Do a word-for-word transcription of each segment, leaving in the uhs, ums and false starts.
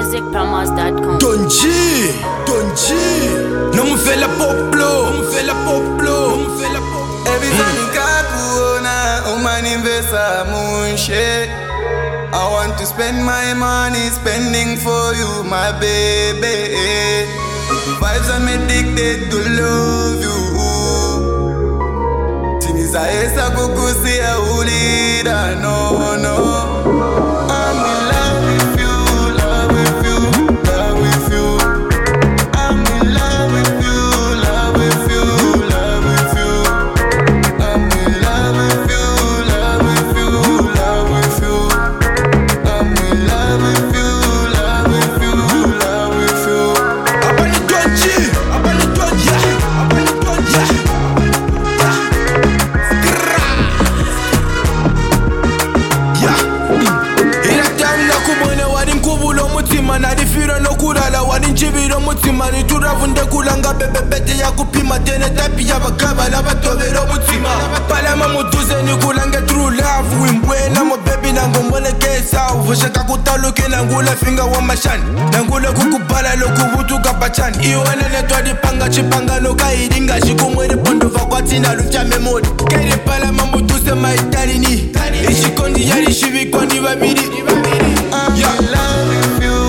music promos dot com. Donji, Donji, non me fais la poplo, non me fais la poplo, non me fais la poplo. Every time you got una, oh man investa munche. I want to spend my money, spending for you, my baby. Vibes I'm addicted to love you. Tiniza esa kukusi ya ulida, no, no. I'm in love with you, love with you, love with you. I'm in love with you, love with you, love with you. I'm in love with you, love with you, love with you. I'm in love with you, love with you, love with you. Abani Donji, Abani Donji, Abani Donji. Na difira no kulala wani njibiro mutima ni turavunde kulanga bebe bete ya kupima tene tapi ya bakaba la batobero mutima palama mutuze ni kulange true love wimbwela mo baby nango mbone kesa uvushaka kutaluke nangula finga wa mashani nangula kukubala lokubutu kapachani iwana netwa dipanga chipanga no kairinga shikumwere pondo vakwatina lucha memori kairi palama mutuze maitari ni ishikondi yari shibikondi babiri I'm in love with you.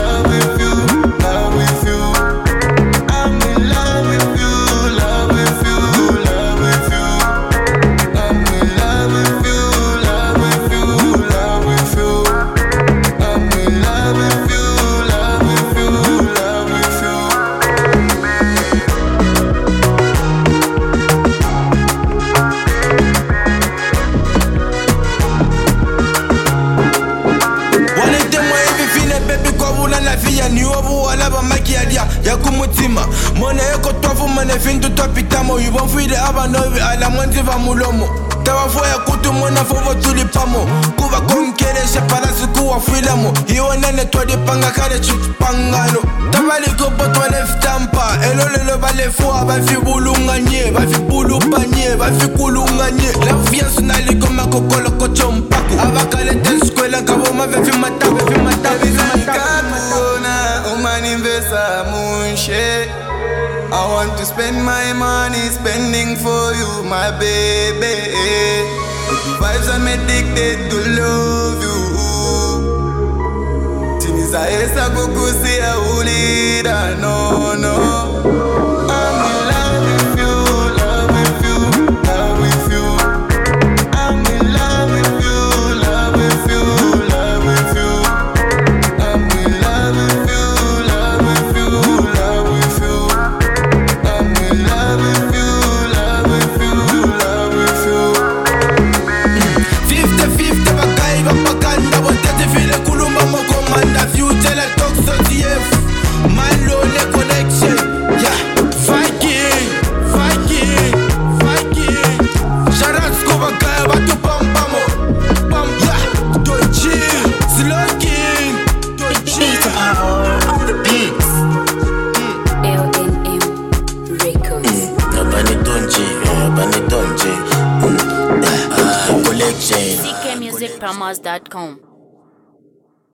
Yakumutima mona yeko tofu mane fintu topitamo yubon fuide abanovi ala mwenzi va mulomo tawa foya kutu mona fovo tulipamo kuva konkeresha palasi kuwa filamo iwanene twadipanga kare chipangano tabali kopoto leftampa elolelo balefua bafi bulunganye bafi bulupanye bafi kulunganye la fiansu naliko makokolo kochompaku abakalete skwela kabo mavefi mata vefi mata vefi mata I want to spend my money, spending for you, my baby. Vibes I'm addicted to love you. Tiniza esa kukusi ya ulida, no, no. I'm in love with you, love with you, love with you. I'm in love with you, love with you, love with you. I'm in love with you, love with you, love with you. I'm in love with you, love with you, love with you. Fifty fifty bakai bapakanda watete file kulumba mo komanda future la toxo T F Malo le connection yeah Viking Viking Viking Sharas ko bakai batu pam pamo pam yeah Donji Slow King Donji on the beats. L N M Records. Abani Donji, Abani Donji. Collection. C K music promos dot com.